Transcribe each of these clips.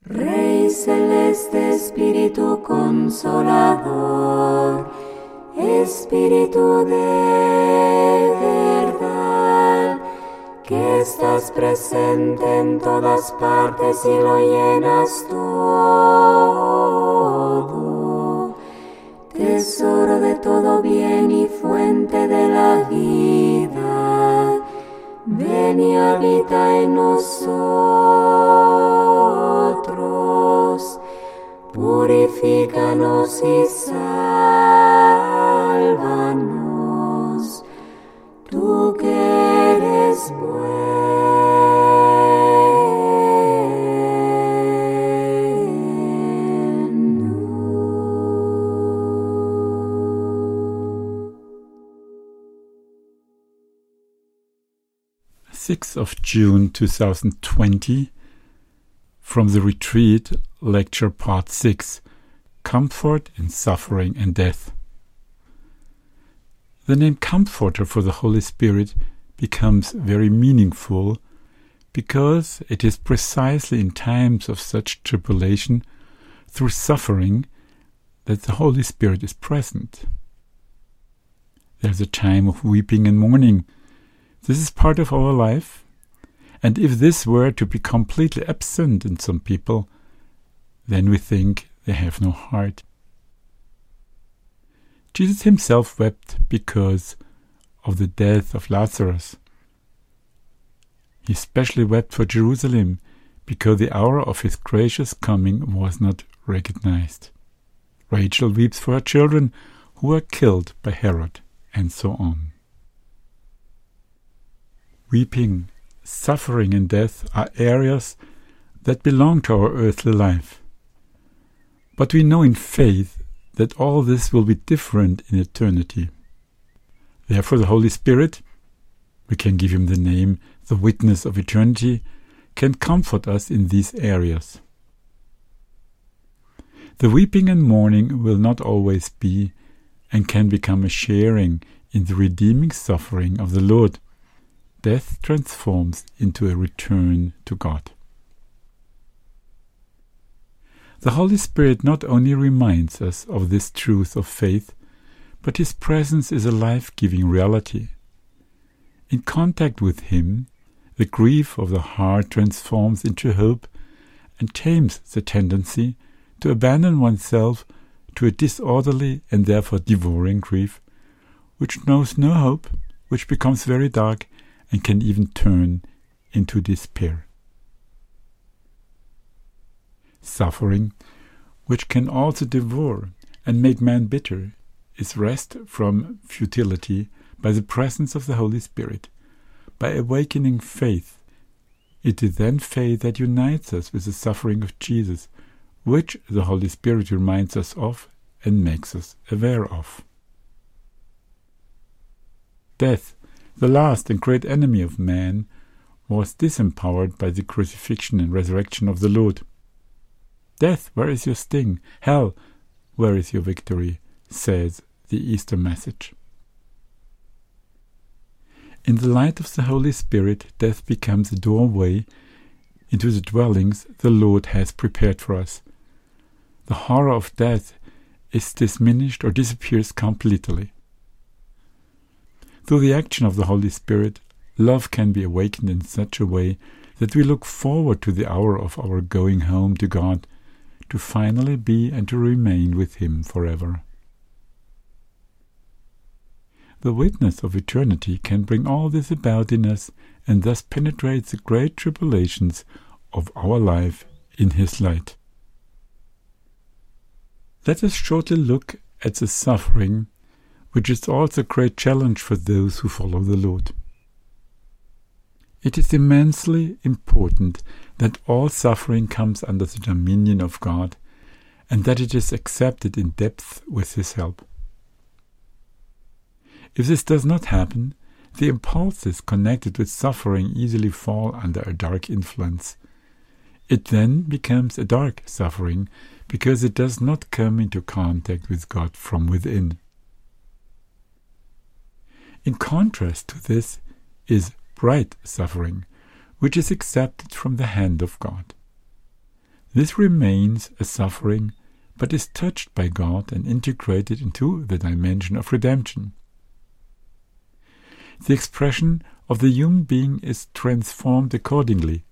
Rey celeste, Espíritu consolador, Espíritu de verdad, que estás presente en todas partes y lo llenas todo, tesoro de todo bien y fuente de la vida, ven y habita en nosotros, purifícanos y sálvanos, tú que eres bueno. 6th of June 2020, from the Retreat, Lecture Part 6, Comfort in Suffering and Death. The name Comforter for the Holy Spirit becomes very meaningful because it is precisely in times of such tribulation, through suffering, that the Holy Spirit is present. There is a time of weeping and mourning. This is part of our life, and if this were to be completely absent in some people, then we think they have no heart. Jesus himself wept because of the death of Lazarus. He especially wept for Jerusalem, because the hour of his gracious coming was not recognized. Rachel weeps for her children who were killed by Herod, and so on. Weeping, suffering, and death are areas that belong to our earthly life. But we know in faith that all this will be different in eternity. Therefore the Holy Spirit, we can give him the name, the witness of eternity, can comfort us in these areas. The weeping and mourning will not always be, and can become a sharing in the redeeming suffering of the Lord. Death transforms into a return to God. The Holy Spirit not only reminds us of this truth of faith, but his presence is a life-giving reality. In contact with him, the grief of the heart transforms into hope and tames the tendency to abandon oneself to a disorderly and therefore devouring grief, which knows no hope, which becomes very dark, and can even turn into despair. Suffering, which can also devour and make man bitter, is rest from futility by the presence of the Holy Spirit. By awakening faith, it is then faith that unites us with the suffering of Jesus, which the Holy Spirit reminds us of and makes us aware of. Death, the last and great enemy of man, was disempowered by the crucifixion and resurrection of the Lord. Death, where is your sting? Hell, where is your victory? Says the Easter message. In the light of the Holy Spirit, death becomes a doorway into the dwellings the Lord has prepared for us. The horror of death is diminished or disappears completely. Through the action of the Holy Spirit, love can be awakened in such a way that we look forward to the hour of our going home to God, to finally be and to remain with him forever. The witness of eternity can bring all this about in us and thus penetrate the great tribulations of our life in his light. Let us shortly look at the suffering, which is also a great challenge for those who follow the Lord. It is immensely important that all suffering comes under the dominion of God, and that it is accepted in depth with his help. If this does not happen, the impulses connected with suffering easily fall under a dark influence. It then becomes a dark suffering, because it does not come into contact with God from within. In contrast to this is bright suffering, which is accepted from the hand of God. This remains a suffering, but is touched by God and integrated into the dimension of redemption. The expression of the human being is transformed accordingly.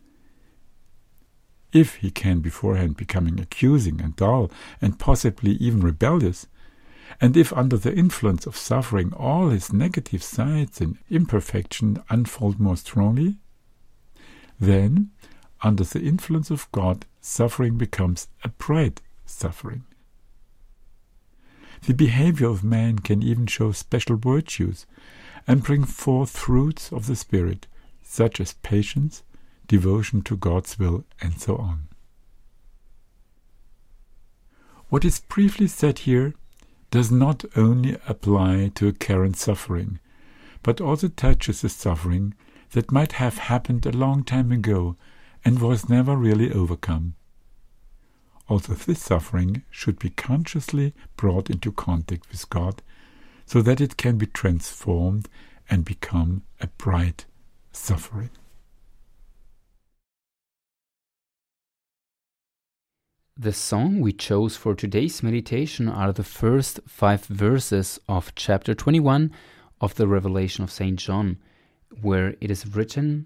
If he can beforehand becoming accusing and dull and possibly even rebellious, and if under the influence of suffering all his negative sides and imperfection unfold more strongly, then, under the influence of God, suffering becomes a bright suffering. The behavior of man can even show special virtues and bring forth fruits of the Spirit, such as patience, devotion to God's will, and so on. What is briefly said here does not only apply to a current suffering, but also touches a suffering that might have happened a long time ago and was never really overcome. Also, this suffering should be consciously brought into contact with God, so that it can be transformed and become a bright suffering. The song we chose for today's meditation are the first 5 verses of chapter 21 of the Revelation of St. John, where it is written,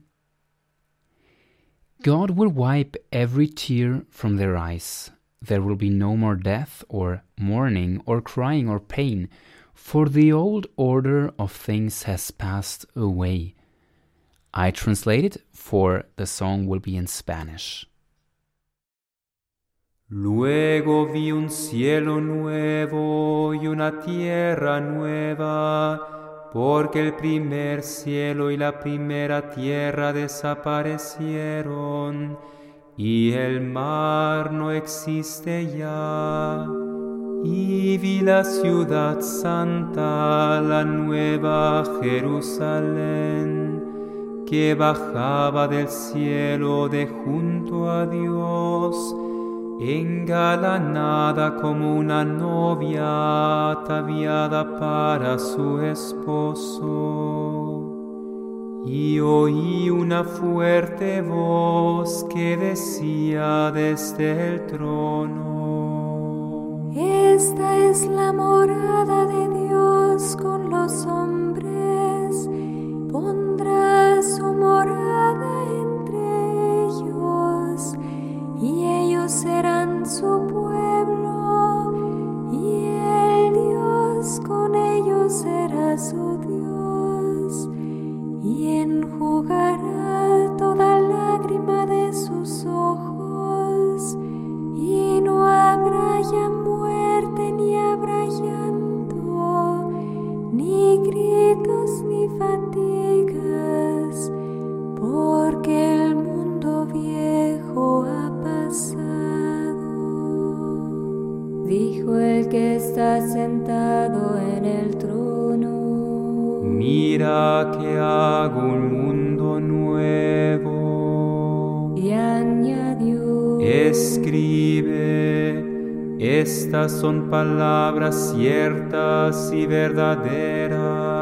God will wipe every tear from their eyes. There will be no more death or mourning or crying or pain, for the old order of things has passed away. I translate it, for the song will be in Spanish. Luego vi un cielo nuevo y una tierra nueva, porque el primer cielo y la primera tierra desaparecieron, y el mar no existe ya. Y vi la ciudad santa, la nueva Jerusalén, que bajaba del cielo de junto a Dios, engalanada como una novia ataviada para su esposo. Y oí una fuerte voz que decía desde el trono: Esta es la morada de Dios con los hombres, pondrá su morada entre ellos, y ellos serán su pueblo, y el Dios con ellos será su Dios, y enjugará toda lágrima de sus ojos, y no habrá ya muerte, ni habrá llanto, ni gritos, ni fatigas, porque el mundo viejo ha pasado. Dijo el que está sentado en el trono: Mira que hago un mundo nuevo. Y añadió: Escribe, estas son palabras ciertas y verdaderas.